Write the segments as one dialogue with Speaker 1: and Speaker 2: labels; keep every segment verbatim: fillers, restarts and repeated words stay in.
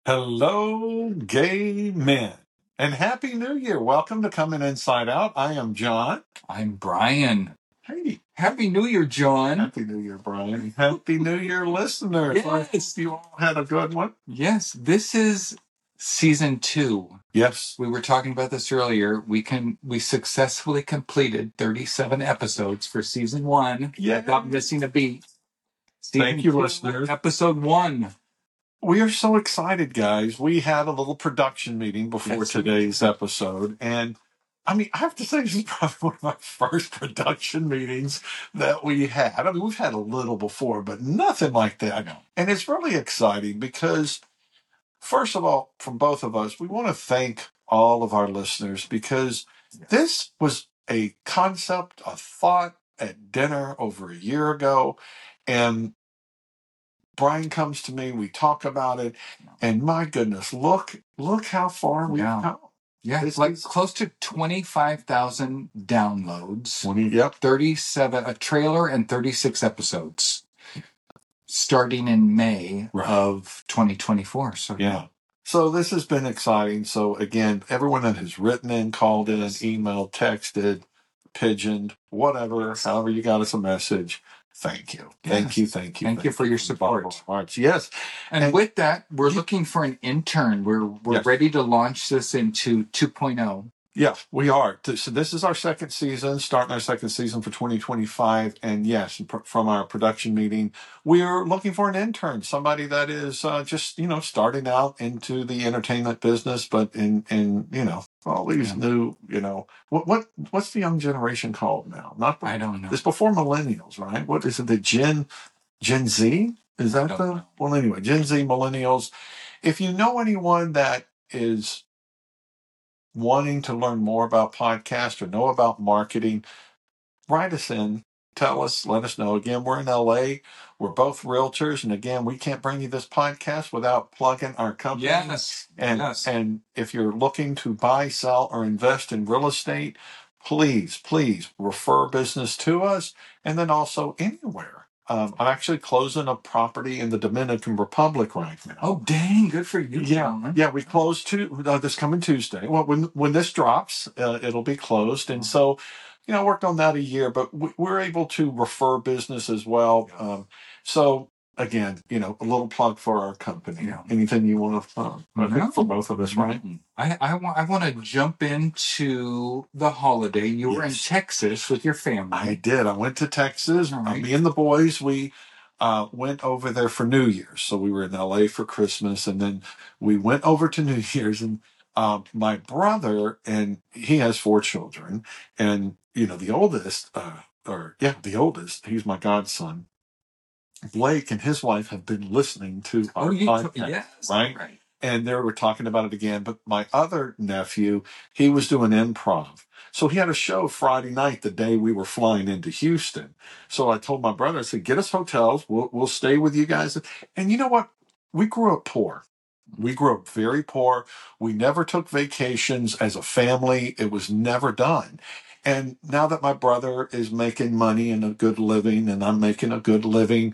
Speaker 1: Hello, gay men, and Happy New Year. Welcome to Coming Inside Out. I am John.
Speaker 2: I'm Brian.
Speaker 1: Hey,
Speaker 2: Happy New Year, John.
Speaker 1: Happy New Year, Brian. Happy New Year, listeners.
Speaker 2: Yes.
Speaker 1: You all had a good one.
Speaker 2: Yes, this is season two.
Speaker 1: Yes.
Speaker 2: We were talking about this earlier. We can we successfully completed thirty-seven episodes for season one
Speaker 1: Yeah.
Speaker 2: without missing a beat. Season
Speaker 1: Thank you,
Speaker 2: two,
Speaker 1: listeners.
Speaker 2: Episode one.
Speaker 1: We are so excited, guys. We had a little production meeting before
Speaker 2: Yes, we
Speaker 1: today's episode, and I mean, I have to say, this is probably one of my first production meetings that we had. I mean, we've had a little before, but nothing like that.
Speaker 2: know.
Speaker 1: And it's really exciting because, first of all, from both of us, we want to thank all of our listeners because this was a concept, a thought at dinner over a year ago. And Brian comes to me, we talk about it, and my goodness, look, look how far we've
Speaker 2: Yeah.
Speaker 1: come.
Speaker 2: Yeah,
Speaker 1: This
Speaker 2: like
Speaker 1: is-
Speaker 2: close to twenty-five thousand downloads,
Speaker 1: twenty, yep.
Speaker 2: thirty-seven, a trailer and thirty-six episodes starting in May
Speaker 1: Right.
Speaker 2: of twenty twenty-four. So
Speaker 1: Yeah. So this has been exciting. So again, everyone that has written in, called in, emailed, texted, pigeoned, whatever, however you got us a message, thank you. Thank
Speaker 2: Yes.
Speaker 1: you, thank you.
Speaker 2: Thank you for your support.
Speaker 1: Hearts. Yes.
Speaker 2: And,
Speaker 1: And-
Speaker 2: with that, we're
Speaker 1: Yeah.
Speaker 2: looking for an intern. We're we're
Speaker 1: Yes.
Speaker 2: ready to launch this into two point oh.
Speaker 1: Yeah, we are. So this is our second season, starting our second season for twenty twenty-five. And yes, pr- from our production meeting, we're looking for an intern, somebody that is uh, just, you know, starting out into the entertainment business, but in, in you know, all these
Speaker 2: Yeah.
Speaker 1: new, you know, what what what's the young generation called now? Not the,
Speaker 2: I don't know.
Speaker 1: it's before millennials, right? What is it? The Gen Gen Z? Is
Speaker 2: I
Speaker 1: that
Speaker 2: don't
Speaker 1: the
Speaker 2: know.
Speaker 1: well? Anyway, Gen Z, millennials. If you know anyone that is wanting to learn more about podcasts or know about marketing, write us in, tell us, let us know. Again, we're in L A. We're both realtors, and again, we can't bring you this podcast without plugging our company.
Speaker 2: Yes.
Speaker 1: And
Speaker 2: yes.
Speaker 1: and if you're looking to buy, sell, or invest in real estate, please, please refer business to us, and then also anywhere. Um, I'm actually closing a property in the Dominican Republic right now.
Speaker 2: Oh, dang! Good for you.
Speaker 1: Yeah,
Speaker 2: John.
Speaker 1: yeah, we closed to uh, this coming Tuesday. Well, when when this drops, uh, it'll be closed, and so, you know, I worked on that a year, but we, we're able to refer business as well. Um, so again, you know, a little plug for our company.
Speaker 2: Yeah.
Speaker 1: Anything you want to, uh, I
Speaker 2: No.
Speaker 1: think for both of us, right?
Speaker 2: I I want I want to jump into the holiday. You were in
Speaker 1: Yes.
Speaker 2: Texas with your family.
Speaker 1: I did. I went to Texas.
Speaker 2: All
Speaker 1: Uh,
Speaker 2: right.
Speaker 1: me and the boys, we uh, went over there for New Year's. So we were in L A for Christmas, and then we went over to New Year's. And um, my brother, and he has four children, and you know the oldest, uh, or yeah, the oldest, he's my godson. Blake and his wife have been listening to our
Speaker 2: Oh, you
Speaker 1: podcast,
Speaker 2: yes.
Speaker 1: right?
Speaker 2: Right.
Speaker 1: And they were talking about it again. But my other nephew, he was doing improv. So he had a show Friday night, the day we were flying into Houston. So I told my brother, I said, get us hotels. We'll, we'll stay with you guys. And you know what? We grew up poor. We grew up very poor. We never took vacations as a family. It was never done. And now that my brother is making money and a good living, and I'm making a good living,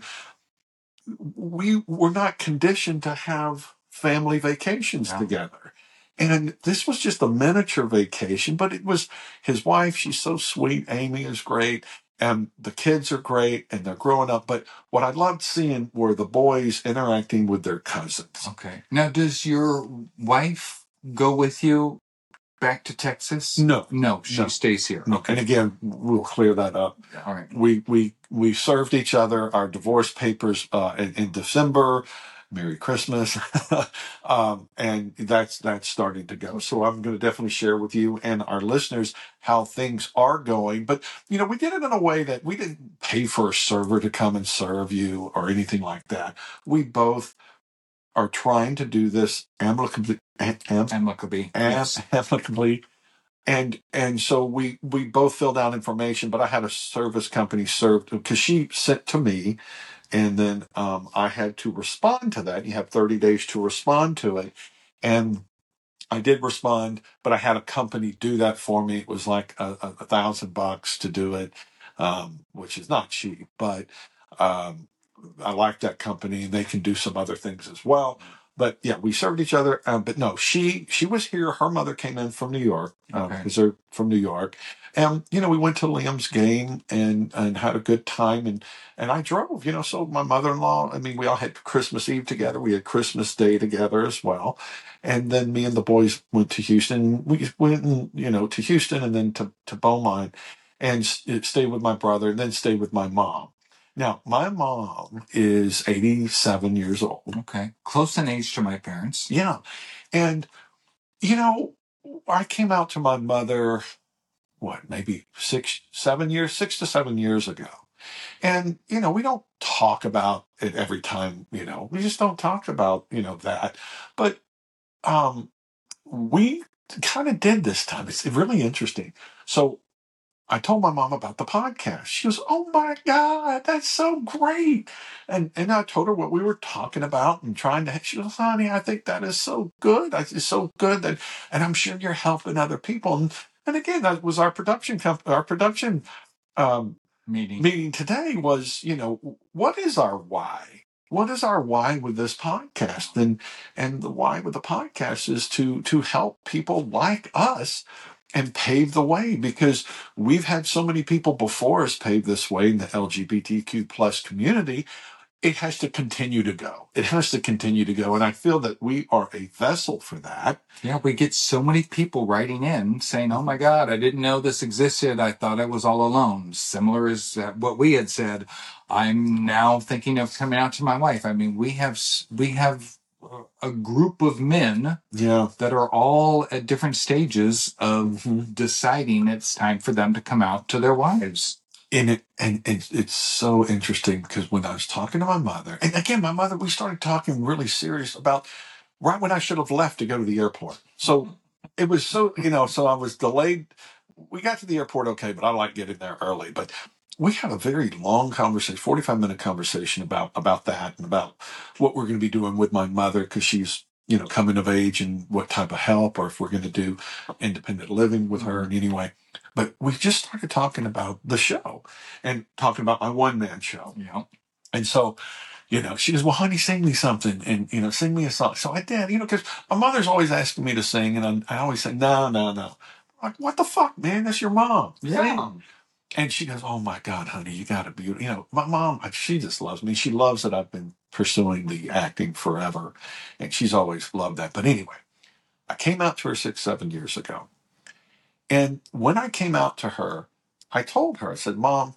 Speaker 1: we were not conditioned to have family vacations
Speaker 2: Yeah.
Speaker 1: together. And this was just a miniature vacation, but it was his wife. She's so sweet. Amy is great. And the kids are great and they're growing up. But what I loved seeing were the boys interacting with their cousins.
Speaker 2: Okay. Now, does your wife go with you back to Texas?
Speaker 1: No.
Speaker 2: No, she
Speaker 1: No.
Speaker 2: stays here.
Speaker 1: No.
Speaker 2: Okay.
Speaker 1: And again, we'll clear that up.
Speaker 2: All right.
Speaker 1: We we we served each other our divorce papers uh, in, in December. Merry Christmas, um, and that's that's starting to go. So I'm going to definitely share with you and our listeners how things are going. But you know, we did it in a way that we didn't pay for a server to come and serve you or anything like that. We both are trying to do this amicably, am,
Speaker 2: Amicably.
Speaker 1: am,
Speaker 2: Yes.
Speaker 1: amicably. And and so we we both filled out information, but I had a service company served because she sent to me, and then um, I had to respond to that. You have thirty days to respond to it, and I did respond, but I had a company do that for me. It was like a, a, a thousand bucks to do it, um, which is not cheap, but um, I like that company, and they can do some other things as well. but yeah, we served each other. Uh, but no, she she was here. Her mother came in from New York
Speaker 2: Okay.
Speaker 1: because they're from New York, and you know we went to Liam's game and and had a good time. And and I drove. You know, so my mother-in-law. I mean, we all had Christmas Eve together. We had Christmas Day together as well. And then me and the boys went to Houston. We went, and, you know, to Houston and then to to Beaumont, and s- stayed with my brother, and then stayed with my mom. Now, my mom is eighty-seven years old.
Speaker 2: Okay. Close in age to my parents.
Speaker 1: Yeah. And, you know, I came out to my mother, what, maybe six, seven years, six to seven years ago. And, you know, we don't talk about it every time, you know, we just don't talk about, you know, that. But um, we kind of did this time. It's really interesting. So I told my mom about the podcast. She was, "Oh my God, that's so great." And and I told her what we were talking about and trying to, she goes, "Honey, I think that is so good. It's so good that, and I'm sure you're helping other people." And, and again, that was our production company, our production um,
Speaker 2: Meeting.
Speaker 1: meeting today was, you know, what is our why? What is our why with this podcast? And and the why with the podcast is to to help people like us and pave the way, because we've had so many people before us pave this way in the L G B T Q plus community. It has to continue to go. It has to continue to go. And I feel that we are a vessel for that.
Speaker 2: Yeah, we get so many people writing in saying, "Oh my God, I didn't know this existed. I thought I was all alone." Similar as uh, what we had said. I'm now thinking of coming out to my wife. I mean, we have s- we have uh, a group of men
Speaker 1: Yeah.
Speaker 2: that are all at different stages of
Speaker 1: Mhm.
Speaker 2: deciding it's time for them to come out to their wives.
Speaker 1: And it and it's it's so interesting because when I was talking to my mother, and again, my mother, we started talking really serious about right when I should have left to go to the airport. So it was so, you know, so I was delayed. We got to the airport okay, but I like getting there early. But we had a very long conversation, forty-five minute conversation about about that and about what we're going to be doing with my mother because she's, you know, coming of age and what type of help, or if we're going to do independent living with her in any way. But we just started talking about the show and talking about my one man show.
Speaker 2: Yeah.
Speaker 1: And so, you know, she goes, "Well, honey, sing me something and, you know, sing me a song." So I did, you know, because my mother's always asking me to sing. And I, I always say, "No, no, no." I'm like, "What the fuck, man? That's your mom.
Speaker 2: Yeah.
Speaker 1: Sing." And she goes, "Oh my God, honey, you got to be," you know, my mom, she just loves me. She loves that I've been pursuing the acting forever. And she's always loved that. But anyway, I came out to her six, seven years ago. And when I came out to her, I told her, I said, "Mom,"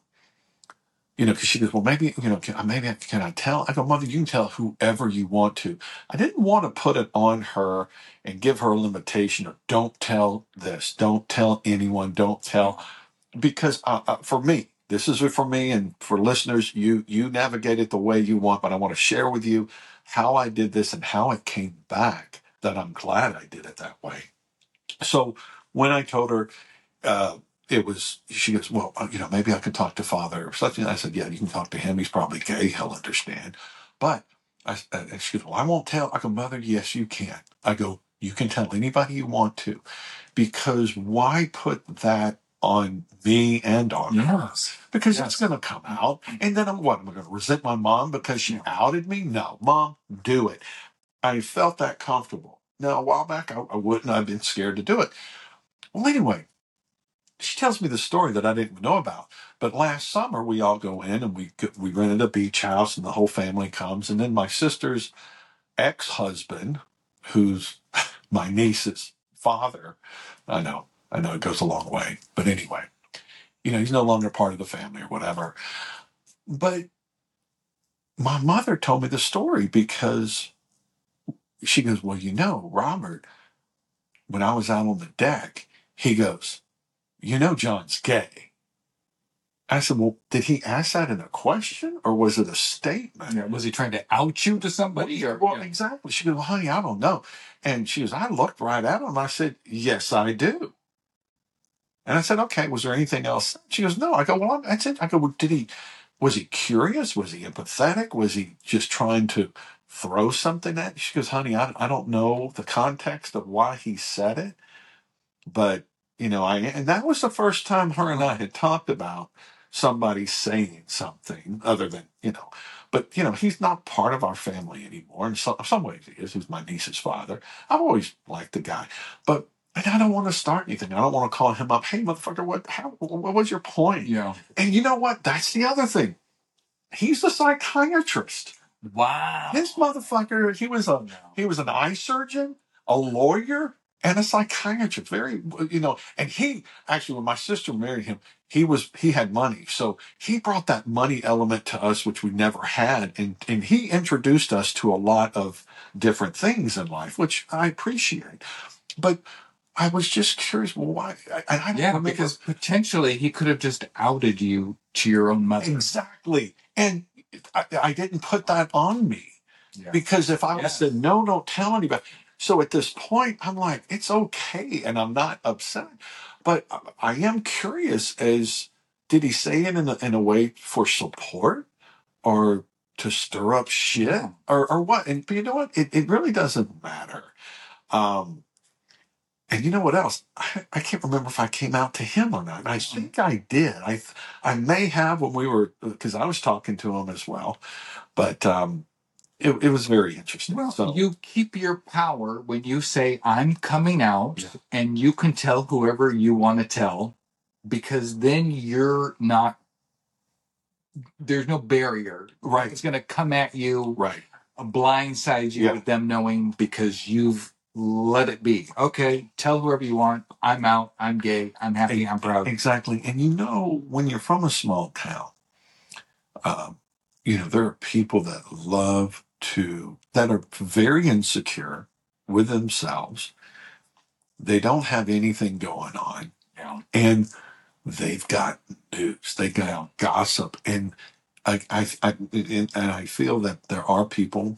Speaker 1: you know, because she goes, "Well, maybe, you know, can, maybe I- can I tell?" I go, "Mother, you can tell whoever you want to." I didn't want to put it on her and give her a limitation of don't tell this, don't tell anyone, don't tell, because uh, uh, for me, this is for me and for listeners, you you navigate it the way you want, but I want to share with you how I did this and how it came back. That I'm glad I did it that way. So when I told her uh, it was, she goes, "Well, uh, you know, maybe I could talk to Father or something." I said, "Yeah, you can talk to him. He's probably gay. He'll understand." But I, uh, and she goes, "Well, I won't tell." I go, "Mother, yes, you can." I go, "You can tell anybody you want to, because why put that on me and on her?
Speaker 2: Yes.
Speaker 1: Because
Speaker 2: Yes.
Speaker 1: it's going to come out. And then I'm what? Am I going to resent my mom because she
Speaker 2: Yeah.
Speaker 1: outed me? No, Mom, do it." I felt that comfortable. Now, a while back, I, I wouldn't. I've been scared to do it. Well, anyway, she tells me the story that I didn't even know about. But last summer, we all go in and we go- we rented a beach house, and the whole family comes. And then my sister's ex-husband, who's my niece's father, I know, I know it goes a long way, but anyway, you know, he's no longer part of the family or whatever. But my mother told me the story because she goes, "Well, you know, Robert, when I was out on the deck, he goes, 'You know, John's gay.'" I said, "Well, did he ask that in a question or was it a statement?"
Speaker 2: Yeah. Was he trying to out you to somebody? Or
Speaker 1: Well,
Speaker 2: yeah.
Speaker 1: exactly. She goes, "Well, honey, I don't know." And she goes, "I looked right at him. I said, 'Yes, I do.'" And I said, "Okay, was there anything else?" She goes, "No." I go, "Well, that's it." I go, "Well, did he, was he curious? Was he empathetic? Was he just trying to throw something at you?" She goes, "Honey, I, I don't know the context of why he said it, but, you know, I," and that was the first time her and I had talked about somebody saying something other than, you know. but you know, he's not part of our family anymore. In some, some ways, he is. He's my niece's father. I've always liked the guy, but and I don't want to start anything. I don't want to call him up. Hey, motherfucker, what? How, what was your point?
Speaker 2: Yeah.
Speaker 1: And you know what? That's the other thing. He's a psychiatrist.
Speaker 2: Wow.
Speaker 1: This motherfucker, he was a
Speaker 2: No.
Speaker 1: he was an eye surgeon, a lawyer, and a psychiatrist. Very, you know, and he actually, when my sister married him, he was he had money, so he brought that money element to us, which we never had, and and he introduced us to a lot of different things in life, which I appreciate. But I was just curious, well, why? I, I don't
Speaker 2: Yeah,
Speaker 1: remember.
Speaker 2: because potentially he could have just outed you to your own mother.
Speaker 1: Exactly, and I, I didn't put that on me.
Speaker 2: Yeah.
Speaker 1: Because if I would have
Speaker 2: Yes.
Speaker 1: said, no, don't tell anybody. So at this point, I'm like, it's okay. And I'm not upset. But I I am curious as, did he say it in a, in a way for support or to stir up shit
Speaker 2: Yeah.
Speaker 1: or, or what? And but you know what? It, it really doesn't matter. Um, and you know what else? I, I can't remember if I came out to him or not. I think I did. I th- I may have when we were, because I was talking to him as well. But um, it, it was very interesting.
Speaker 2: Well,
Speaker 1: So
Speaker 2: you keep your power when you say, I'm coming out,
Speaker 1: Yeah.
Speaker 2: and you can tell whoever you want to tell, because then you're not, there's no barrier.
Speaker 1: Right.
Speaker 2: It's going to come at you,
Speaker 1: right.
Speaker 2: blindside you
Speaker 1: Yeah.
Speaker 2: with them knowing because you've let it be. Okay, tell whoever you want. I'm out. I'm gay. I'm happy. I'm proud.
Speaker 1: Exactly. And you know, when you're from a small town, um, you know, there are people that love to, that are very insecure with themselves. They don't have anything going on.
Speaker 2: Yeah.
Speaker 1: And they've got news, they got
Speaker 2: Yeah.
Speaker 1: gossip. And I, I, I, and I feel that there are people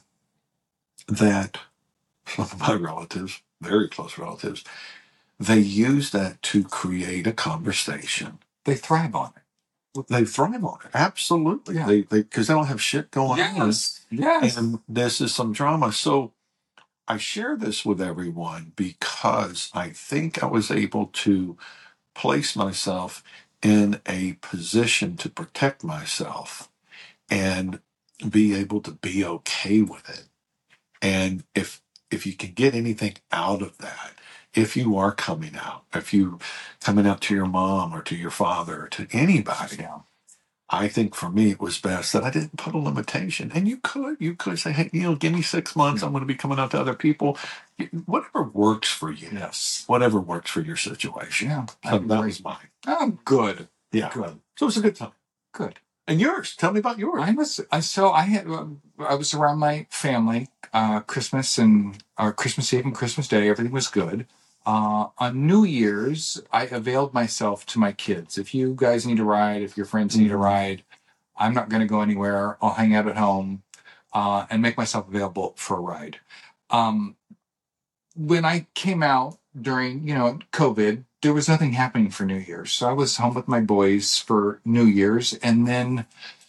Speaker 1: that, some of my relatives, very close relatives, they use that to create a conversation.
Speaker 2: They thrive on it.
Speaker 1: They thrive on it. Absolutely.
Speaker 2: Yeah.
Speaker 1: They they because they don't have shit going
Speaker 2: Yes.
Speaker 1: on.
Speaker 2: Yes.
Speaker 1: And this is some drama. So I share this with everyone because I think I was able to place myself in a position to protect myself and be able to be okay with it. And if if you can get anything out of that, if you are coming out, if you coming out to your mom or to your father or to anybody,
Speaker 2: Yeah.
Speaker 1: I think for me it was best that I didn't put a limitation. And you could, you could say, hey, you know, give me six months.
Speaker 2: Yeah.
Speaker 1: I'm going to be coming out to other people. Whatever works for you.
Speaker 2: Yes.
Speaker 1: Whatever works for your situation.
Speaker 2: Yeah.
Speaker 1: So
Speaker 2: I
Speaker 1: that
Speaker 2: agree.
Speaker 1: was mine.
Speaker 2: Oh, good.
Speaker 1: Yeah.
Speaker 2: Good.
Speaker 1: So it was a good time.
Speaker 2: Good.
Speaker 1: And yours? Tell me about yours.
Speaker 2: I was I so I had uh, I was around my family uh, Christmas and uh, Christmas Eve and Christmas Day. Everything was good. Uh, on New Year's, I availed myself to my kids. If you guys need a ride, if your friends need a
Speaker 1: Mhm.
Speaker 2: ride, I'm not going to go anywhere. I'll hang out at home uh, and make myself available for a ride. Um, when I came out during, you know, COVID, there was nothing happening for New Year's. So I was home with my boys for New Year's. And then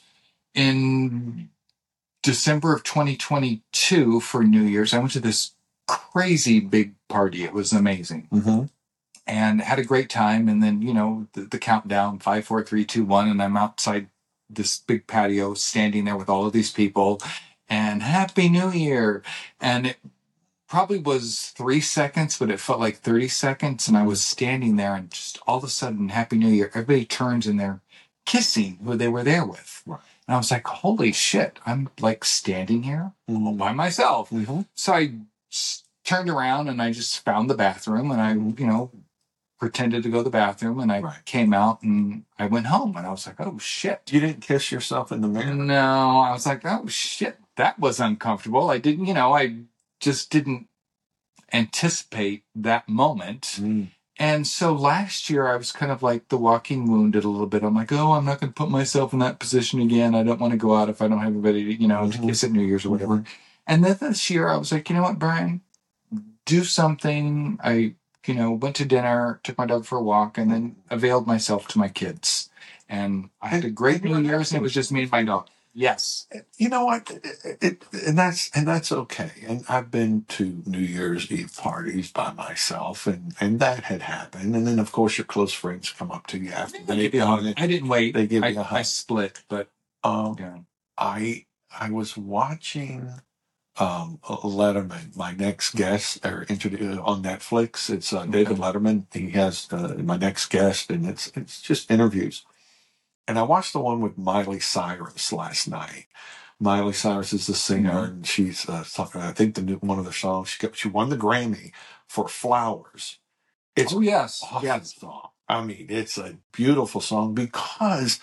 Speaker 2: in December of twenty twenty-two for New Year's, I went to this crazy big party. It was amazing.
Speaker 1: Mm-hmm.
Speaker 2: And had a great time. And then, you know, the, the countdown, five, four, three, two, one. And I'm outside this big patio standing there with all of these people and Happy New Year. And it probably was three seconds, but it felt like thirty seconds. And I was standing there and just all of a sudden, Happy New Year. Everybody turns and they're kissing who they were there with.
Speaker 1: Right.
Speaker 2: And I was like, holy shit, I'm like standing here all
Speaker 1: Mm-hmm.
Speaker 2: by myself.
Speaker 1: Mm-hmm.
Speaker 2: So I s- turned around and I just found the bathroom and I, you know, pretended to go to the bathroom and I
Speaker 1: Right.
Speaker 2: came out and I went home and I was like, oh shit.
Speaker 1: You didn't kiss yourself in the mirror?
Speaker 2: No, I was like, oh shit, that was uncomfortable. I didn't, you know, I just didn't anticipate that moment.
Speaker 1: Mm.
Speaker 2: And so last year I was kind of like the walking wounded a little bit. I'm like, oh, I'm not going to put myself in that position again. I don't want to go out if I don't have anybody to, you know, to
Speaker 1: Mhm.
Speaker 2: kiss at New Year's or whatever.
Speaker 1: Mhm.
Speaker 2: And then this year I was like, you know what, Brian, do something. I, you know, went to dinner, took my dog for a walk, and then availed myself to my kids. And I had a great
Speaker 1: And-
Speaker 2: New Year's, and it was just me and my dog. Yes.
Speaker 1: You know what? It, it, and that's and that's okay. And I've been to New Year's Eve parties by myself, and, and that had happened. And then, of course, your close friends come up to you after
Speaker 2: They
Speaker 1: they
Speaker 2: give you a hug. I didn't wait.
Speaker 1: They give
Speaker 2: I,
Speaker 1: you a hug.
Speaker 2: I split, but
Speaker 1: Um,
Speaker 2: yeah.
Speaker 1: I I was watching um, Letterman, my next guest, or interview on Netflix. It's uh, David
Speaker 2: Okay.
Speaker 1: Letterman. He has uh, my next guest, and it's it's just interviews. And I watched the one with Miley Cyrus last night. Miley Cyrus is the singer,
Speaker 2: Mhm.
Speaker 1: and she's uh, talking. I think the new, one of the songs she got, she won the Grammy for Flowers. It's
Speaker 2: Oh yes,
Speaker 1: an awesome
Speaker 2: yes.
Speaker 1: song. I mean, it's a beautiful song because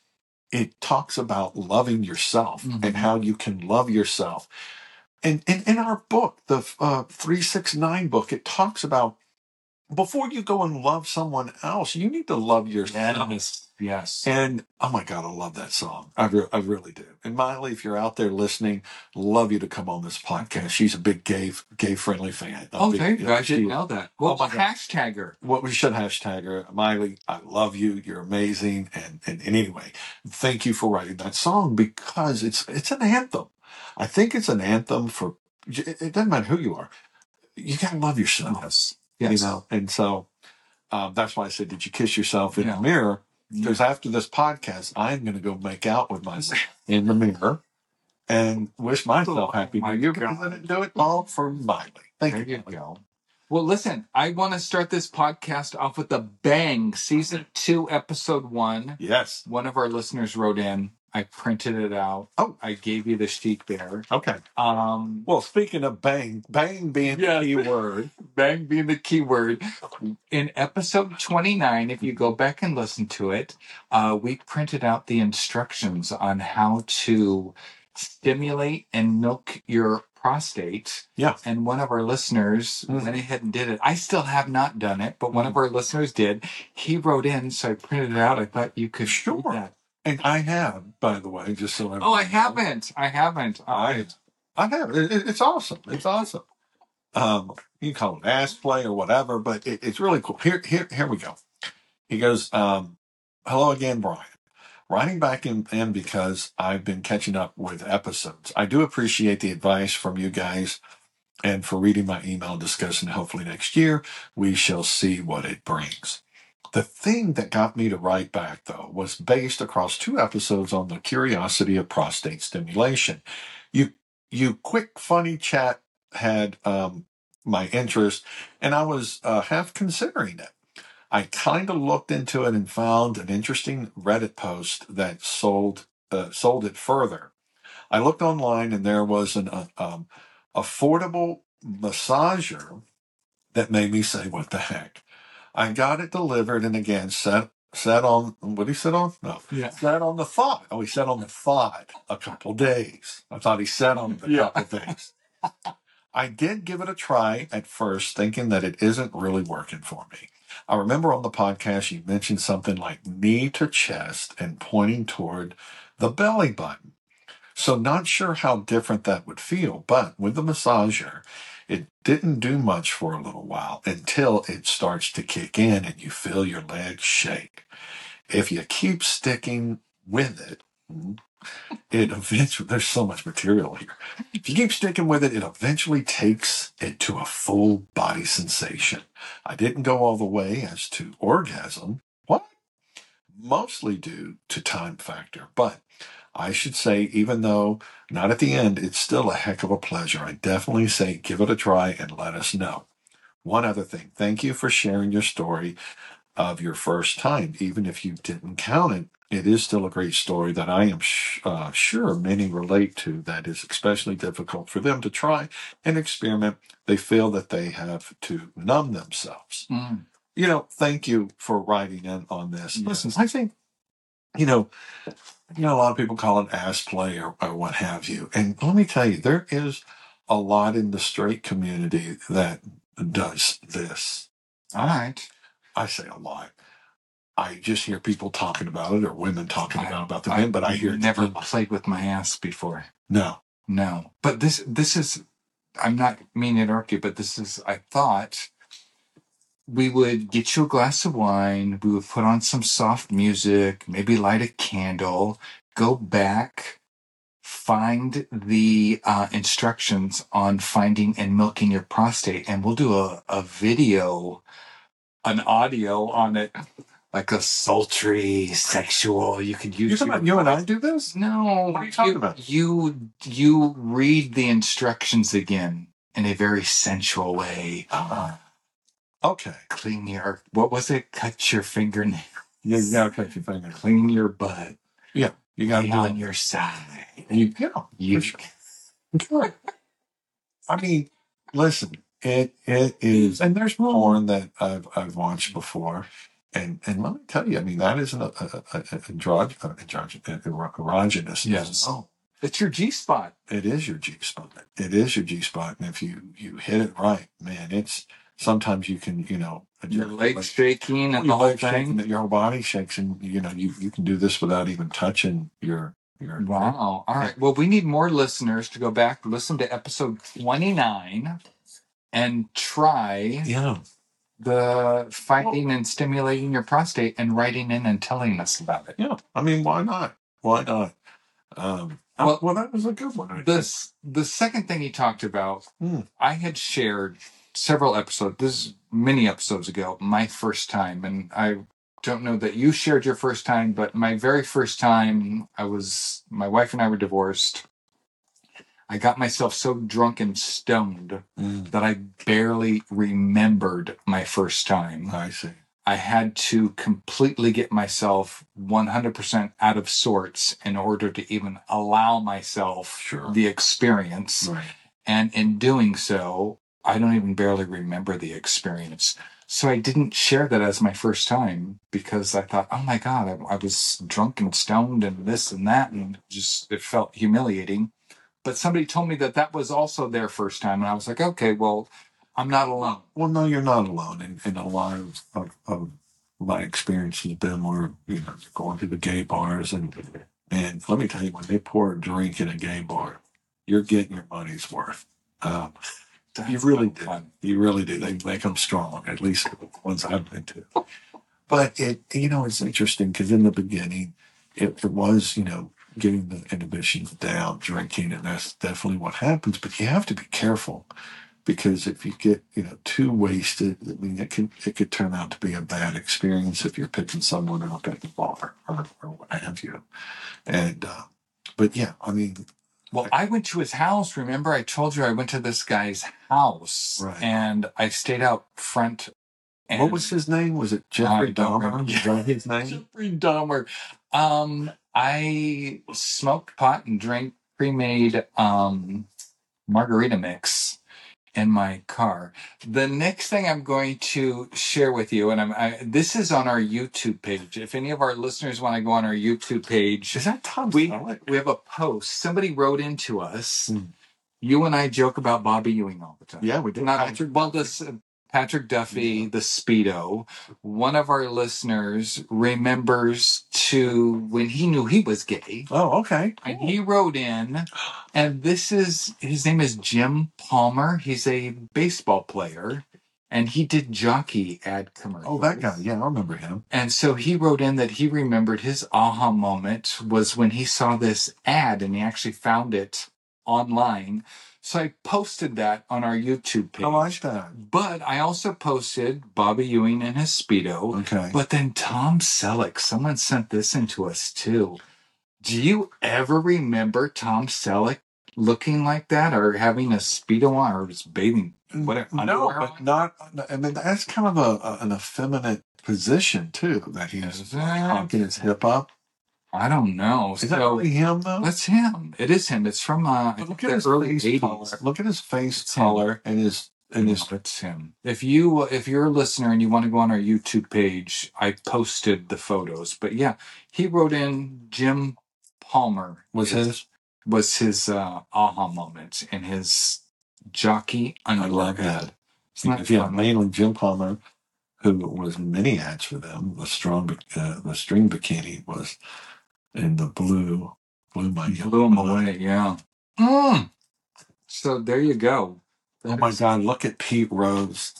Speaker 1: it talks about loving yourself
Speaker 2: Mhm.
Speaker 1: and how you can love yourself. And, and in our book, the uh, three six nine book, it talks about before you go and love someone else, you need to love yourself.
Speaker 2: Yes, yes.
Speaker 1: And oh my God, I love that song. I, re- I really do. And Miley, if you're out there listening, love you to come on this podcast. She's a big gay gay friendly fan. A
Speaker 2: Oh,
Speaker 1: big-
Speaker 2: there you go. I
Speaker 1: she-
Speaker 2: didn't know that. Well,
Speaker 1: Oh, my God.
Speaker 2: hashtag her.
Speaker 1: What we should hashtag her, Miley. I love you. You're amazing. And, and and anyway, thank you for writing that song because it's it's an anthem. I think it's an anthem for. It it doesn't matter who you are. You gotta love yourself.
Speaker 2: Yes,
Speaker 1: You
Speaker 2: yes.
Speaker 1: know, and so um, that's why I said, "Did you kiss yourself in
Speaker 2: Yeah.
Speaker 1: the mirror?" Because after this podcast, I'm going to go make out with myself in the mirror and wish myself
Speaker 2: Oh,
Speaker 1: happy
Speaker 2: my
Speaker 1: New Year because
Speaker 2: God.
Speaker 1: I didn't do it all for Miley. Thank
Speaker 2: There
Speaker 1: you.
Speaker 2: you go. Well, listen, I want to start this podcast off with a bang. Season two, episode one.
Speaker 1: Yes.
Speaker 2: One of our listeners wrote in. I printed it out.
Speaker 1: Oh.
Speaker 2: I gave you the sheet there.
Speaker 1: Okay.
Speaker 2: Um,
Speaker 1: Well, speaking of bang, bang being
Speaker 2: Yes.
Speaker 1: the key word.
Speaker 2: Bang being the key word. In episode twenty-nine, if you go back and listen to it, uh, we printed out the instructions on how to stimulate and milk your prostate.
Speaker 1: Yeah.
Speaker 2: And one of our listeners
Speaker 1: Mhm.
Speaker 2: went ahead and did it. I still have not done it, but one
Speaker 1: Mhm.
Speaker 2: of our listeners did. He wrote in, so I printed it out. I thought you could
Speaker 1: Sure.
Speaker 2: read that.
Speaker 1: And I have, by the way, just so
Speaker 2: Oh, I haven't. I haven't. All
Speaker 1: I,
Speaker 2: right.
Speaker 1: I have. It, it- it's awesome. It's awesome. Um, you can call it ass play or whatever, but it, it's really cool. Here, here, here we go. He goes, um, "Hello again, Brian. Writing back in, in because I've been catching up with episodes. I do appreciate the advice from you guys and for reading my email discussing hopefully next year we shall see what it brings. The thing that got me to write back, though, was based across two episodes on the curiosity of prostate stimulation. You, you quick, funny chat had um, my interest, and I was uh, half considering it. I kind of looked into it and found an interesting Reddit post that sold uh, sold it further. I looked online, and there was an uh, um, affordable massager that made me say, "What the heck?" I got it delivered, and again set set on what he said on no
Speaker 2: Yeah.
Speaker 1: set on the thought. Oh, he said on the thought a couple days. I thought he said on it a
Speaker 2: Yeah.
Speaker 1: couple days. I did give it a try at first, thinking that it isn't really working for me. I remember on the podcast you mentioned something like knee to chest and pointing toward the belly button. So not sure how different that would feel, but with the massager, it didn't do much for a little while until it starts to kick in and you feel your legs shake. If you keep sticking with it, it eventually, there's so much material here. If you keep sticking with it, it eventually takes it to a full body sensation. I didn't go all the way as to orgasm. What? Mostly due to time factor, but I should say, even though not at the end, it's still a heck of a pleasure. I definitely say give it a try and let us know. One other thing, thank you for sharing your story of your first time. Even if you didn't count it, it is still a great story that I am sh- uh, sure many relate to, that is especially difficult for them to try and experiment. They feel that they have to numb themselves.
Speaker 2: Mm.
Speaker 1: You know, thank you for writing in on this.
Speaker 2: Yes.
Speaker 1: Listen, I think, you know, you know, a lot of people call it ass play or, or what have you. And let me tell you, there is a lot in the straight community that does this.
Speaker 2: All right.
Speaker 1: I say a lot. I just hear people talking about it or women talking
Speaker 2: I-
Speaker 1: about, about the men, but I hear
Speaker 2: never played with my ass before.
Speaker 1: no.
Speaker 2: No. But this this is I'm not meaning to interrupt you, but this is I thought we would get you a glass of wine, we would put on some soft music, maybe light a candle, go back, find the uh, instructions on finding and milking your prostate, and we'll do a, a video, an audio on it. like a sultry, sexual. You could use.
Speaker 1: You talking about you and I do this?
Speaker 2: No.
Speaker 1: What are you talking
Speaker 2: you,
Speaker 1: about?
Speaker 2: You you read the instructions again in a very sensual way.
Speaker 1: Uh, okay.
Speaker 2: Clean your. What was it? Cut your fingernail.
Speaker 1: You, you gotta cut your finger.
Speaker 2: Clean your butt.
Speaker 1: Yeah. You gotta
Speaker 2: Lay
Speaker 1: do
Speaker 2: on
Speaker 1: it.
Speaker 2: your side.
Speaker 1: You, yeah.
Speaker 2: You.
Speaker 1: Sure. I mean, listen. It it is, and there's porn that I've I've watched before, and and let me tell you, I mean that is an a, a, a, androg- uh, androg- uh, erogenous.
Speaker 2: Yes.
Speaker 1: Oh,
Speaker 2: It's your G spot.
Speaker 1: it is your G spot. It is your G spot, and if you you hit it right, man, it's sometimes you can you know
Speaker 2: Your legs shaking and the
Speaker 1: your
Speaker 2: whole
Speaker 1: legs shaking,
Speaker 2: thing.
Speaker 1: your whole body shakes, and you know you you can do this without even touching your your.
Speaker 2: Wow. All right. Well, we need more listeners to go back, listen to episode twenty-nine, and try
Speaker 1: Yeah.
Speaker 2: the fighting and stimulating your prostate and writing in and telling us about it.
Speaker 1: Yeah. I mean, why not? Why not? Um, well, well, that was a good one.
Speaker 2: This, the second thing he talked about,
Speaker 1: Hmm.
Speaker 2: I had shared several episodes, this is many episodes ago, my first time. And I don't know that you shared your first time, but my very first time, I was, my wife and I were divorced. I got myself so drunk and stoned
Speaker 1: Mm.
Speaker 2: that I barely remembered my first time.
Speaker 1: I see.
Speaker 2: I had to completely get myself one hundred percent out of sorts in order to even allow myself
Speaker 1: Sure.
Speaker 2: the experience.
Speaker 1: Right.
Speaker 2: And in doing so, I don't even barely remember the experience. So I didn't share that as my first time because I thought, oh my God, I, I was drunk and stoned and this and that. And just, it felt humiliating. But somebody told me that that was also their first time. And I was like, okay, well, I'm not alone.
Speaker 1: Well, no, you're not alone. And, and a lot of, of, of my experience has been where, you know, going to the gay bars and, and let me tell you, when they pour a drink in a gay bar, you're getting your money's worth. Um, you really do.
Speaker 2: Fun.
Speaker 1: You really do. They make them strong, at least the ones I've been to. But it, you know, it's interesting because in the beginning, it, it was, you know, getting the inhibitions down, drinking, and that's definitely what happens. But you have to be careful because if you get, you know, too wasted, I mean, it can it could turn out to be a bad experience if you're picking someone up at the bar or, or what have you. And uh, but yeah, I mean,
Speaker 2: Well, I went to his house. Remember, I told you I went to this guy's house,
Speaker 1: right.
Speaker 2: and I stayed out front. And
Speaker 1: what was his name? Was it Jeffrey Dahmer?
Speaker 2: Yeah.
Speaker 1: Is that his name?
Speaker 2: Jeffrey Dahmer. Um, I smoked pot and drank pre-made um, margarita mix in my car. The next thing I'm going to share with you, and I'm I, this is on our YouTube page. If any of our listeners want to go on our YouTube page,
Speaker 1: Is that Tom
Speaker 2: we
Speaker 1: Selleck?
Speaker 2: we have a post. Somebody wrote into us.
Speaker 1: Hmm.
Speaker 2: You and I joke about Bobby Ewing all the time.
Speaker 1: Yeah, we did.
Speaker 2: Not
Speaker 1: Patrick
Speaker 2: well, this Patrick Duffy, the Speedo. One of our listeners remembers to when he knew he was gay.
Speaker 1: Oh, okay.
Speaker 2: And he wrote in, and this is, his name is Jim Palmer. He's a baseball player, and he did jockey ad commercials.
Speaker 1: Oh, that guy. Yeah, I remember him.
Speaker 2: And so he wrote in that he remembered his aha moment was when he saw this ad, and he actually found it online. So I posted that on our YouTube page.
Speaker 1: I like that.
Speaker 2: But I also posted Bobby Ewing and his Speedo.
Speaker 1: Okay.
Speaker 2: But then Tom Selleck, someone sent this into us too. Do you ever remember Tom Selleck looking like that or having a Speedo on or just bathing? Whatever.
Speaker 1: No, but not. I mean, that's kind of a, a an effeminate position too. That he's honking his hip up.
Speaker 2: I don't know.
Speaker 1: Is
Speaker 2: so,
Speaker 1: that really him though?
Speaker 2: That's him. It is him. It's from uh, I
Speaker 1: Look
Speaker 2: think
Speaker 1: at
Speaker 2: the
Speaker 1: his
Speaker 2: early
Speaker 1: face
Speaker 2: eighties.
Speaker 1: color. Look at his face
Speaker 2: It's
Speaker 1: color and his and
Speaker 2: No,
Speaker 1: his.
Speaker 2: it's him. If you if you're a listener and you want to go on our YouTube page, I posted the photos. But yeah, he wrote in Jim Palmer
Speaker 1: Was his?
Speaker 2: was his uh, aha moment in his jockey underwear
Speaker 1: love that.
Speaker 2: ad. Isn't that
Speaker 1: Yeah,
Speaker 2: fun?
Speaker 1: mainly Jim Palmer, who was in many ads for them. The strong, uh, the string bikini was in the blue, blue my
Speaker 2: Blew him away. Yeah. Mm. So there you go.
Speaker 1: Oh my God! Look at Pete Rose.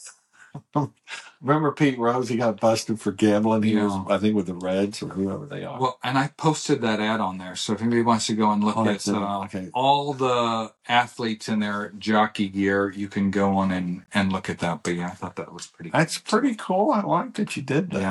Speaker 1: Remember Pete Rose? He got busted for gambling. He
Speaker 2: Yeah.
Speaker 1: was, I think, with the Reds or whoever they are.
Speaker 2: Well, and I posted that ad on there. So if anybody wants to go and look
Speaker 1: Oh,
Speaker 2: at
Speaker 1: that's it.
Speaker 2: uh,
Speaker 1: Okay.
Speaker 2: all the athletes in their jockey gear, you can go on and, and look at that. But yeah, I thought that was pretty
Speaker 1: That's pretty cool. I like that you did that.
Speaker 2: Yeah.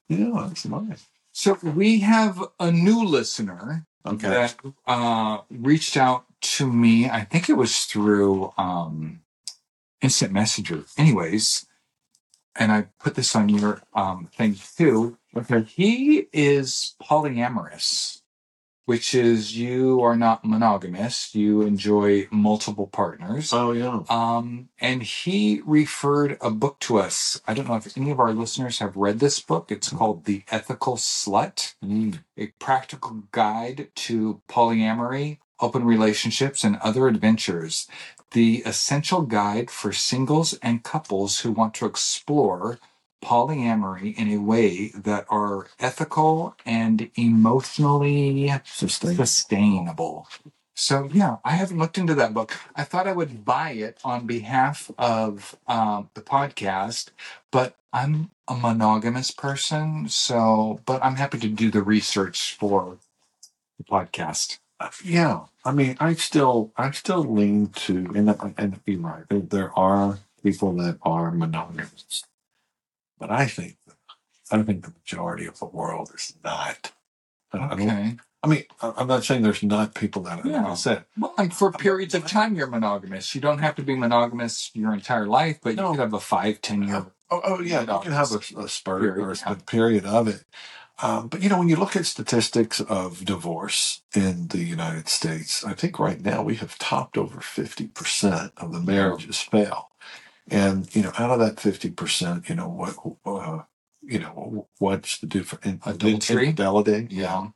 Speaker 1: Yeah, that's nice.
Speaker 2: So we have a new listener
Speaker 1: Okay.
Speaker 2: that uh, reached out to me. I think it was through um, Instant Messenger. Anyways, and I put this on your um, thing too.
Speaker 1: Okay.
Speaker 2: He is polyamorous, which is you are not monogamous. You enjoy multiple partners.
Speaker 1: Oh, yeah.
Speaker 2: Um, and he referred a book to us. I don't know if any of our listeners have read this book. It's called The Ethical Slut,
Speaker 1: Mm.
Speaker 2: a practical guide to polyamory, open relationships, and other adventures. The essential guide for singles and couples who want to explore polyamory in a way that are ethical and emotionally
Speaker 1: Sustain.
Speaker 2: sustainable. So yeah, I haven't looked into that book. I thought I would buy it on behalf of um, the podcast, but I'm a monogamous person, so but I'm happy to do the research for the podcast.
Speaker 1: Uh, yeah, I mean, I still, I still lean to, and and you're right. There, there are people that are monogamous, but I think, I don't think the majority of the world is not. I don't- I don't-
Speaker 2: Okay.
Speaker 1: I mean, I- I'm not saying there's not people that, like
Speaker 2: Yeah.
Speaker 1: I said,
Speaker 2: Well, like for periods of time, you're monogamous. You don't have to be monogamous your entire life, but you
Speaker 1: No.
Speaker 2: could have a five, ten year.
Speaker 1: oh, oh yeah, you can have a, a spurt
Speaker 2: Period,
Speaker 1: or a,
Speaker 2: yeah.
Speaker 1: a period of it. Um, but you know, when you look at statistics of divorce in the United States, I think right now we have topped over fifty percent of the marriages fail. And you know, out of that fifty percent, you know what, uh, you know, what's the difference?
Speaker 2: Adultery.
Speaker 1: Infidelity.
Speaker 2: Yeah.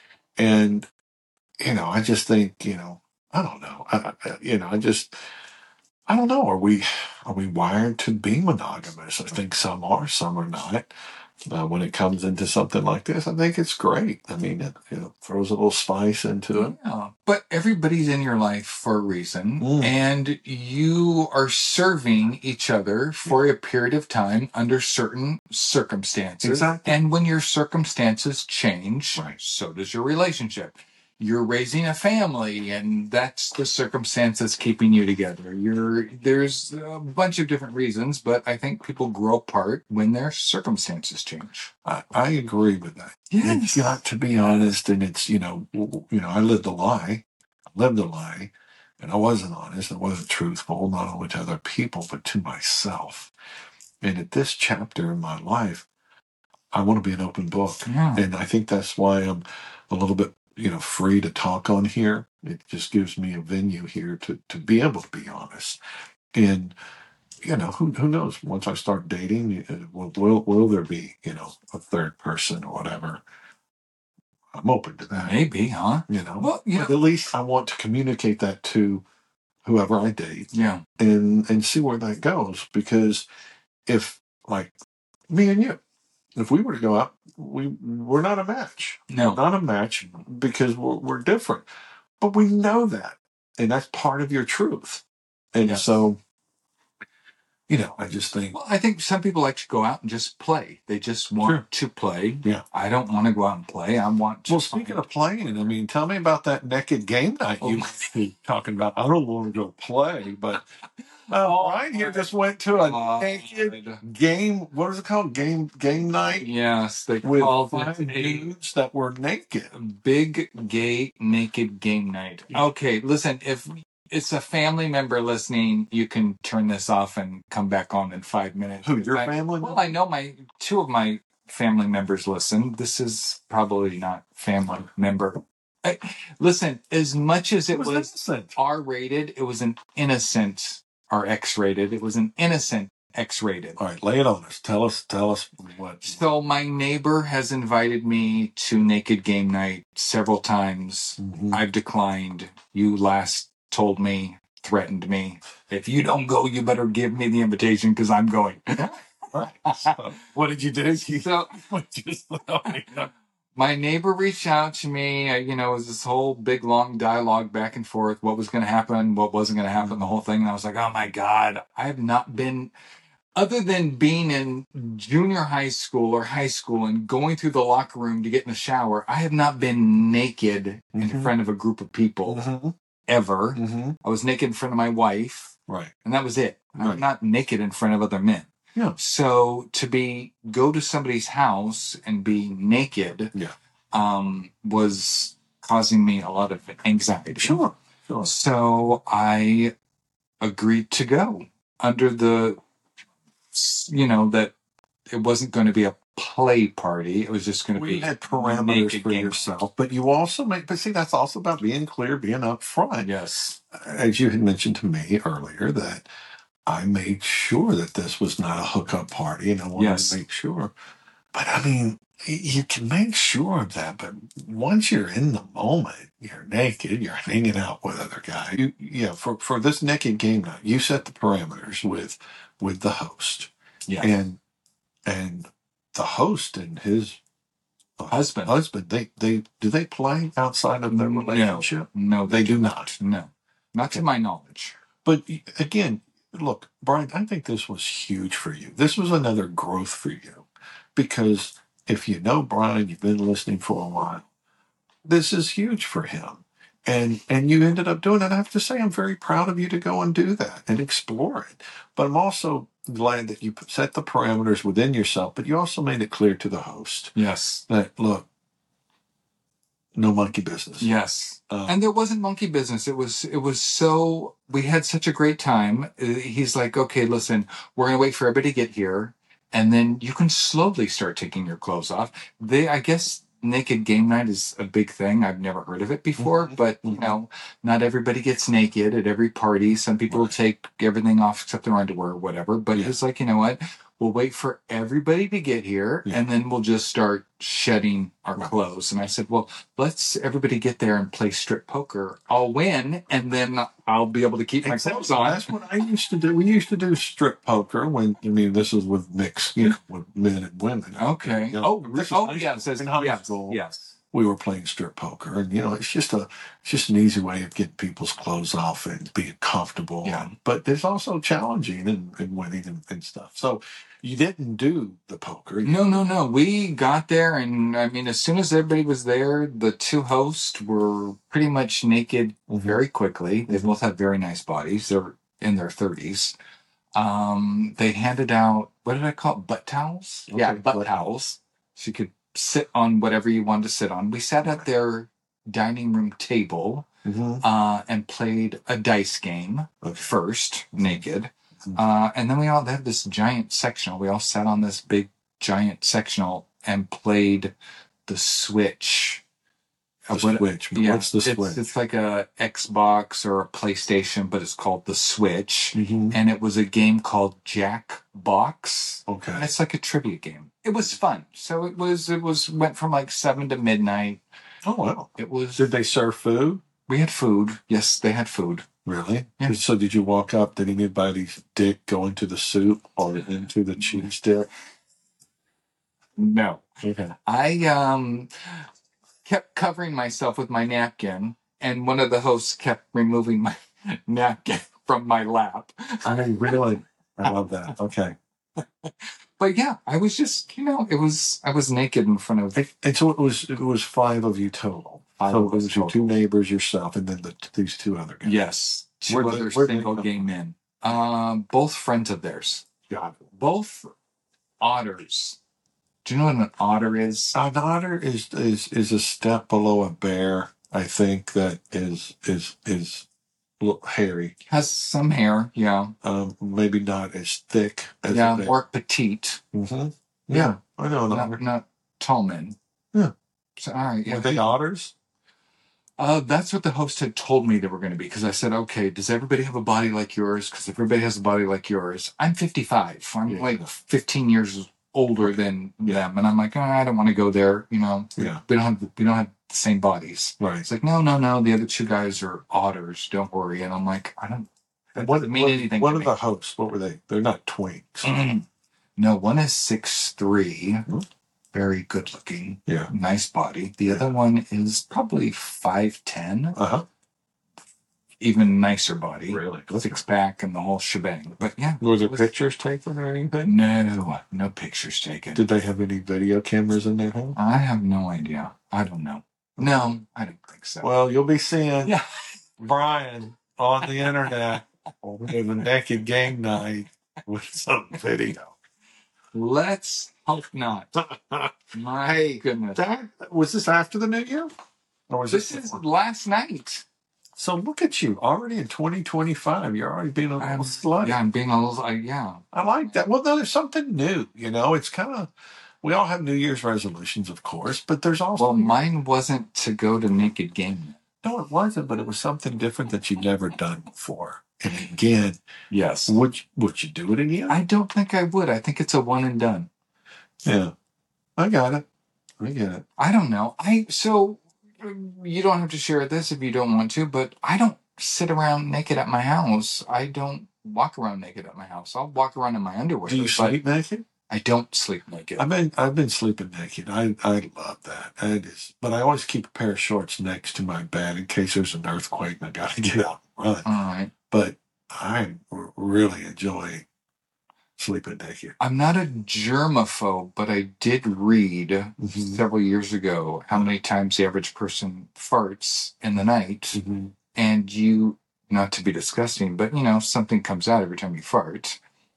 Speaker 1: And you know, I just think, you know, I don't know. I, I, you know, I just, I don't know. Are we, are we wired to be monogamous? I think some are, some are not. Uh, when it comes into something like this, I think it's great. I mean, it, you know, throws a little spice into it.
Speaker 2: Yeah, but everybody's in your life for a reason,
Speaker 1: Mm.
Speaker 2: and you are serving each other for a period of time under certain circumstances.
Speaker 1: Exactly.
Speaker 2: And when your circumstances change,
Speaker 1: Right.
Speaker 2: so does your relationship. You're raising a family, and that's the circumstances keeping you together. You're there's a bunch of different reasons, but I think people grow apart when their circumstances change.
Speaker 1: I, I agree with that.
Speaker 2: Yes.
Speaker 1: You've got to be honest, and it's, you know, w- you know, I lived a lie, I lived a lie, and I wasn't honest, I wasn't truthful, not only to other people, but to myself. And at this chapter in my life, I want to be an open book.
Speaker 2: Yeah.
Speaker 1: And I think that's why I'm a little bit, you know, free to talk on here. It just gives me a venue here to, to be able to be honest. And, you know, who, who knows? Once I start dating, uh, will, will, will there be, you know, a third person or whatever? I'm open to that.
Speaker 2: Maybe, huh?
Speaker 1: You know,
Speaker 2: Well, you
Speaker 1: but
Speaker 2: know-
Speaker 1: at least I want to communicate that to whoever I date.
Speaker 2: Yeah.
Speaker 1: And, and see where that goes. Because if, like, me and you, if we were to go out, we we're not a match.
Speaker 2: No.
Speaker 1: Not a match because we're, we're different. But we know that. And that's part of your truth. And
Speaker 2: Yes.
Speaker 1: so, you know, I just think.
Speaker 2: Well, I think some people like to go out and just play. They just want
Speaker 1: Sure.
Speaker 2: to play.
Speaker 1: Yeah.
Speaker 2: I don't want to go out and play. I want to.
Speaker 1: Well, speaking of playing, I mean, tell me about that naked game night
Speaker 2: Oh.
Speaker 1: you were talking about. I don't want to go play, but uh,
Speaker 2: Oh,
Speaker 1: Ryan here just went to a
Speaker 2: God.
Speaker 1: naked game. What is it called? Game game night
Speaker 2: Yes, they
Speaker 1: with
Speaker 2: called
Speaker 1: five
Speaker 2: it a
Speaker 1: dudes that were naked.
Speaker 2: big gay naked game night. Okay, listen, if it's a family member listening, you can turn this off and come back on in five minutes.
Speaker 1: Who, your
Speaker 2: I-
Speaker 1: family?
Speaker 2: Well, I know my two of my family members listen. This is probably not family member. I, listen, as much as it,
Speaker 1: It was
Speaker 2: was
Speaker 1: innocent.
Speaker 2: R rated, it was an innocent, or X rated. It was an innocent X rated.
Speaker 1: All right, lay it on us. Tell us, tell us what.
Speaker 2: So my neighbor has invited me to naked game night several times.
Speaker 1: Mhm.
Speaker 2: I've declined. You last told me, threatened me. If you don't go, you better give me the invitation because I'm going.
Speaker 1: Right. So, what did you do? You
Speaker 2: So
Speaker 1: just
Speaker 2: my neighbor reached out to me. uh, You know, it was this whole big long dialogue back and forth. What was going to happen? What wasn't going to happen? The whole thing. And I was like, oh my God, I have not been, other than being in junior high school or high school and going through the locker room to get in the shower, I have not been naked in
Speaker 1: Mhm.
Speaker 2: front of a group of people
Speaker 1: Mm-hmm.
Speaker 2: ever.
Speaker 1: Mm-hmm.
Speaker 2: I was naked in front of my wife,
Speaker 1: Right.
Speaker 2: and that was it. I'm
Speaker 1: Right.
Speaker 2: not naked in front of other men.
Speaker 1: Yeah.
Speaker 2: So to be go to somebody's house and be naked,
Speaker 1: Yeah.
Speaker 2: um, was causing me a lot of anxiety.
Speaker 1: Sure. Sure.
Speaker 2: So I agreed to go under the, you know, that it wasn't going to be a play party. It was just going to
Speaker 1: We
Speaker 2: be
Speaker 1: had parameters
Speaker 2: naked
Speaker 1: for
Speaker 2: game
Speaker 1: yourself, but you also make. But see, that's also about being clear, being upfront.
Speaker 2: Yes.
Speaker 1: As you had mentioned to me earlier, that I made sure that this was not a hookup party, and I wanted
Speaker 2: Yes.
Speaker 1: to make sure. But I mean, y- you can make sure of that. But once you're in the moment, you're naked, you're hanging out with other guys. You, yeah, for for this naked game night, you set the parameters with with the host,
Speaker 2: Yeah.
Speaker 1: and and the host and his uh,
Speaker 2: Husband.
Speaker 1: husband, they they do they play outside of their
Speaker 2: No.
Speaker 1: relationship?
Speaker 2: No,
Speaker 1: They do not.
Speaker 2: No. Not to
Speaker 1: Okay.
Speaker 2: my knowledge.
Speaker 1: But y- again, look, Brian, I think this was huge for you. This was another growth for you. Because if you know Brian, you've been listening for a while, this is huge for him. And and you ended up doing it. I have to say, I'm very proud of you to go and do that and explore it. But I'm also glad that you set the parameters within yourself, but you also made it clear to the host
Speaker 2: Yes.
Speaker 1: that, look, no monkey business.
Speaker 2: Yes.
Speaker 1: Um,
Speaker 2: And there wasn't monkey business. It was, it was so, we had such a great time. Uh, He's like, okay, listen, we're going to wait for everybody to get here. And then you can slowly start taking your clothes off. They, I guess, naked game night is a big thing. I've never heard of it before,
Speaker 1: Mhm.
Speaker 2: but you
Speaker 1: Mhm.
Speaker 2: know, not everybody gets naked at every party. Some people will
Speaker 1: Right.
Speaker 2: take everything off except their underwear or whatever. But
Speaker 1: Yeah.
Speaker 2: it's like, you know what? We'll wait for everybody to get here,
Speaker 1: Yeah.
Speaker 2: and then we'll just start shedding our
Speaker 1: Right.
Speaker 2: clothes. And I said, well, let's everybody get there and play strip poker. I'll win, and then I'll be able to keep my clothes
Speaker 1: Exactly.
Speaker 2: on.
Speaker 1: That's what I used to do. We used to do strip poker when, I mean, this is with mixed, you know, with men and women.
Speaker 2: Okay.
Speaker 1: You know,
Speaker 2: Oh,
Speaker 1: this is
Speaker 2: oh,
Speaker 1: high
Speaker 2: yes,
Speaker 1: school.
Speaker 2: yes,
Speaker 1: In high
Speaker 2: yes,
Speaker 1: school,
Speaker 2: yes.
Speaker 1: we were playing strip poker, and you know, it's just a, it's just an easy way of getting people's clothes off and being comfortable.
Speaker 2: Yeah.
Speaker 1: But it's also challenging and, and winning and, and stuff. So you didn't do the poker.
Speaker 2: No, no, no. We got there, and I mean, as soon as everybody was there, the two hosts were pretty much naked
Speaker 1: Mhm.
Speaker 2: very quickly. They
Speaker 1: Mhm.
Speaker 2: both have very nice bodies. They're in their thirties. Um, they handed out, what did I call it? Butt towels?
Speaker 1: Okay,
Speaker 2: Yeah, butt
Speaker 1: butt
Speaker 2: towels. So you could sit on whatever you wanted to sit on. We sat at their dining room table
Speaker 1: Mhm.
Speaker 2: uh, and played a dice game
Speaker 1: Okay.
Speaker 2: first, naked.
Speaker 1: Mhm.
Speaker 2: Uh, and then we all had this giant sectional. We all sat on this big giant sectional and played the Switch.
Speaker 1: The
Speaker 2: Uh, what-
Speaker 1: Switch.
Speaker 2: yeah,
Speaker 1: What's the
Speaker 2: it's,
Speaker 1: Switch?
Speaker 2: It's like a Xbox or a PlayStation, but it's called the Switch.
Speaker 1: Mhm.
Speaker 2: And it was a game called Jackbox.
Speaker 1: Okay.
Speaker 2: And it's like a trivia game. It was fun. So it was, it was, went from like seven to midnight.
Speaker 1: Oh, wow.
Speaker 2: It was,
Speaker 1: Did they serve food?
Speaker 2: we had food. Yes, they had food.
Speaker 1: Really?
Speaker 2: Yeah.
Speaker 1: So did you walk up? Did anybody's dick go into the soup or into the cheese dip?
Speaker 2: No.
Speaker 1: Okay.
Speaker 2: I um kept covering myself with my napkin, and one of the hosts kept removing my napkin from my lap.
Speaker 1: I mean, really, I love that. Okay.
Speaker 2: But yeah, I was just, you know, it was, I was naked in front of.
Speaker 1: And, and so it was. It was five of you total.
Speaker 2: Five
Speaker 1: so
Speaker 2: of
Speaker 1: it
Speaker 2: us
Speaker 1: was your two
Speaker 2: total.
Speaker 1: neighbors, yourself, and then the, these two other guys.
Speaker 2: Yes, two
Speaker 1: Where'd they-
Speaker 2: other
Speaker 1: where'd they
Speaker 2: single
Speaker 1: come
Speaker 2: gay
Speaker 1: from?
Speaker 2: men. Um, both friends of theirs.
Speaker 1: Got it.
Speaker 2: Both otters. Do you know what an otter is?
Speaker 1: An otter is is is a step below a bear. I think that is is is l- hairy.
Speaker 2: Has some hair, yeah,
Speaker 1: Um, maybe not as thick as a
Speaker 2: yeah,
Speaker 1: bear.
Speaker 2: or petite,
Speaker 1: Mm-hmm. Yeah, I know an otter.
Speaker 2: not, not tall men.
Speaker 1: Yeah.
Speaker 2: So, all right, yeah.
Speaker 1: Were they otters?
Speaker 2: Uh, that's what the host had told me they were going to be, because I said, okay, does everybody have a body like yours? Because if everybody has a body like yours, I'm fifty-five. I'm
Speaker 1: Yeah.
Speaker 2: like fifteen years older than
Speaker 1: Yeah.
Speaker 2: them, and I'm like, oh, I don't want to go there. You know,
Speaker 1: Yeah.
Speaker 2: we don't have we don't have the same bodies.
Speaker 1: Right.
Speaker 2: It's like, no, no, no. The other two guys are otters. Don't worry. And I'm like, I don't. That
Speaker 1: What,
Speaker 2: doesn't mean
Speaker 1: what,
Speaker 2: anything.
Speaker 1: What
Speaker 2: to
Speaker 1: are
Speaker 2: me.
Speaker 1: the hosts? What were they? They're not twinks.
Speaker 2: No, one is six three,
Speaker 1: Mhm.
Speaker 2: very good looking,
Speaker 1: Yeah.
Speaker 2: nice body. The other one is probably five ten.
Speaker 1: Uh huh.
Speaker 2: Even nicer body,
Speaker 1: Really?
Speaker 2: six pack and the whole shebang. But yeah,
Speaker 1: Were there
Speaker 2: was-
Speaker 1: pictures taken or anything?
Speaker 2: no, no pictures taken.
Speaker 1: Did they have any video cameras in their home?
Speaker 2: I have no idea. I don't know. No, I don't think so.
Speaker 1: Well, you'll be seeing
Speaker 2: Yeah.
Speaker 1: Brian on the internet with a naked game night with some video.
Speaker 2: Let's hope not. My
Speaker 1: Hey,
Speaker 2: goodness.
Speaker 1: that was this after the New Year, or was
Speaker 2: This
Speaker 1: this
Speaker 2: is
Speaker 1: before?
Speaker 2: last night.
Speaker 1: So look at you, already in twenty twenty-five. You're already being a little
Speaker 2: I'm,
Speaker 1: slutty.
Speaker 2: yeah, I'm being a little, uh, yeah.
Speaker 1: I like that. Well, no, there's something new. You know, it's kind of, we all have New Year's resolutions, of course, but there's also.
Speaker 2: Well, mine wasn't to go to Naked Game.
Speaker 1: No, it wasn't, but it was something different that you'd never done before. And again,
Speaker 2: Yes.
Speaker 1: would you, would you do it again?
Speaker 2: I don't think I would. I think it's a one and done.
Speaker 1: Yeah, I got it. I get it.
Speaker 2: I don't know. I so you don't have to share this if you don't want to, but I don't sit around naked at my house. I don't walk around naked at my house. I'll walk around in my underwear.
Speaker 1: Do you
Speaker 2: but
Speaker 1: sleep naked?
Speaker 2: I don't sleep naked.
Speaker 1: I've been I've been sleeping naked. I I love that. It is, but I always keep a pair of shorts next to my bed in case there's an earthquake and I got to get out and run.
Speaker 2: All right.
Speaker 1: But I r- really enjoy sleeping naked.
Speaker 2: I'm not a germaphobe, but I did read
Speaker 1: Mhm.
Speaker 2: several years ago how many times the average person farts in the night,
Speaker 1: Mhm.
Speaker 2: and you, not to be disgusting, but you know, something comes out every time you fart.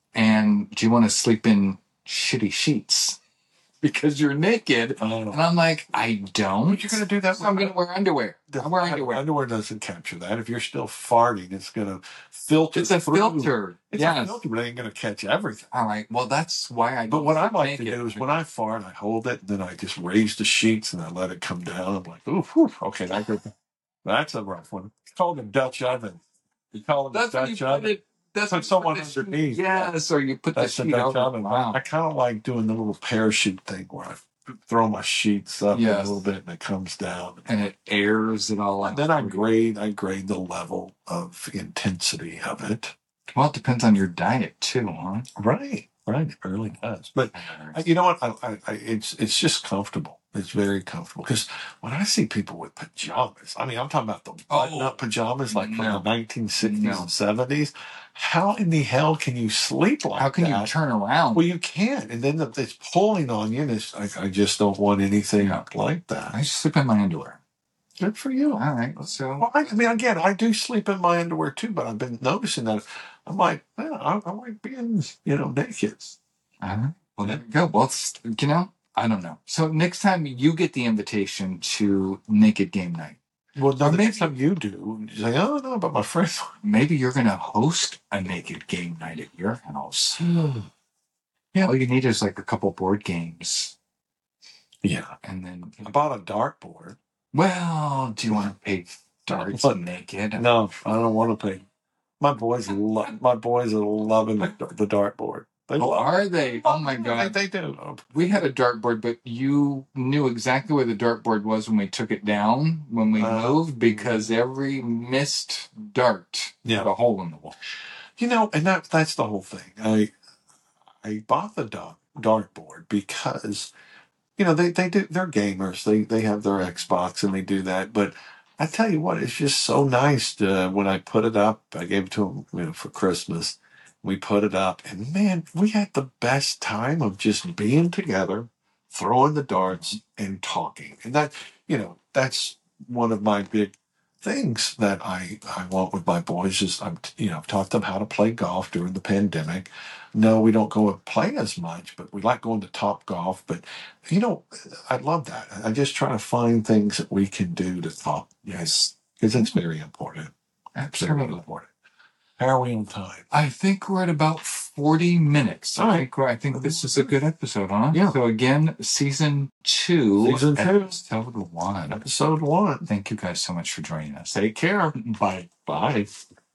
Speaker 2: And do you want to sleep in shitty sheets because you're naked?
Speaker 1: Oh.
Speaker 2: And I'm like, I don't.
Speaker 1: But you're gonna do that
Speaker 2: So I'm
Speaker 1: with-
Speaker 2: going to wear underwear.
Speaker 1: The
Speaker 2: I wear underwear.
Speaker 1: Underwear doesn't capture that. If you're still farting, it's going to filter.
Speaker 2: It's a
Speaker 1: through.
Speaker 2: filter.
Speaker 1: It's
Speaker 2: yes.
Speaker 1: a filter, but it ain't going to catch everything.
Speaker 2: All right. Well, that's why I.
Speaker 1: But
Speaker 2: don't
Speaker 1: what I
Speaker 2: sleep
Speaker 1: like to
Speaker 2: naked.
Speaker 1: do is when I fart, I hold it, and then I just raise the sheets and I let it come down. I'm like, ooh, whew, okay, that could, that's a rough one. It's called a Dutch oven. You call it
Speaker 2: That's
Speaker 1: a
Speaker 2: when you
Speaker 1: Dutch
Speaker 2: put
Speaker 1: oven.
Speaker 2: it. That's
Speaker 1: Put
Speaker 2: when you
Speaker 1: someone
Speaker 2: put the sheet-
Speaker 1: underneath.
Speaker 2: Yes, or you put
Speaker 1: That's
Speaker 2: the
Speaker 1: a
Speaker 2: sheet
Speaker 1: Dutch
Speaker 2: over.
Speaker 1: oven.
Speaker 2: Wow.
Speaker 1: I kind of like doing the little parachute thing where I throw my sheets up
Speaker 2: Yes.
Speaker 1: a little bit and it comes down.
Speaker 2: And it airs it all out.
Speaker 1: And then I grade, I grade the level of intensity of it.
Speaker 2: Well, it depends on your diet too, huh?
Speaker 1: Right, right. It really does. But uh, you know what? I, I, I, it's it's just comfortable. It's very comfortable because when I see people with pajamas, I mean, I'm talking about the button-up
Speaker 2: Oh,
Speaker 1: pajamas like from
Speaker 2: no.
Speaker 1: the nineteen sixties
Speaker 2: No.
Speaker 1: and seventies. How in the hell can you sleep like that?
Speaker 2: How can
Speaker 1: that?
Speaker 2: you turn around?
Speaker 1: Well, you can't, and then the, it's pulling on you. And it's, I, I just don't want anything
Speaker 2: Yeah.
Speaker 1: like that.
Speaker 2: I sleep in my underwear.
Speaker 1: Good for you.
Speaker 2: All right. So
Speaker 1: Well, I, I mean, again, I do sleep in my underwear too, but I've been noticing that I'm like, yeah, I, I like being, you know, naked.
Speaker 2: Uh, well, there we go. Well, it's, you know, I don't know. So next time you get the invitation to Naked Game Night,
Speaker 1: Well, no,
Speaker 2: Or
Speaker 1: the
Speaker 2: maybe-
Speaker 1: next time you do, you say, oh, no, but my friends.
Speaker 2: maybe you're going to host a Naked Game Night at your house.
Speaker 1: Yeah.
Speaker 2: All you need is like a couple board games,
Speaker 1: Yeah.
Speaker 2: and then.
Speaker 1: I bought a dartboard.
Speaker 2: Well, do you want to play darts
Speaker 1: What?
Speaker 2: naked?
Speaker 1: No, I don't want to play. My boys love. My boys are loving the, the dartboard. They
Speaker 2: Oh,
Speaker 1: love
Speaker 2: are they? Oh my God.
Speaker 1: They, they do.
Speaker 2: We had a dartboard, but you knew exactly where the dartboard was when we took it down, when we
Speaker 1: Uh,
Speaker 2: moved, because every missed dart
Speaker 1: Yeah.
Speaker 2: had a hole in the wall.
Speaker 1: You know, and that that's the whole thing. I I bought the dart, dartboard because, you know, they, they do, they're gamers. They they have their Xbox and they do that. But I tell you what, it's just so nice to, when I put it up, I gave it to them, you know, for Christmas. We put it up, and man, we had the best time of just being together, throwing the darts and talking. And that, you know, that's one of my big things that I, I want with my boys is I'm, you know, I've taught them how to play golf during the pandemic. No, we don't go and play as much, but we like going to Top Golf. But, you know, I love that. I just try to find things that we can do to talk. Yes. Because it's very important. Very
Speaker 2: Absolutely.
Speaker 1: important. How are we on time?
Speaker 2: I think we're at about forty minutes.
Speaker 1: All
Speaker 2: I
Speaker 1: right.
Speaker 2: think we're, I think this is a good episode, huh?
Speaker 1: Yeah.
Speaker 2: So again, season two,
Speaker 1: Season two.
Speaker 2: episode one.
Speaker 1: Episode one.
Speaker 2: Thank you guys so much for joining us.
Speaker 1: Take care.
Speaker 2: Bye.
Speaker 1: Bye.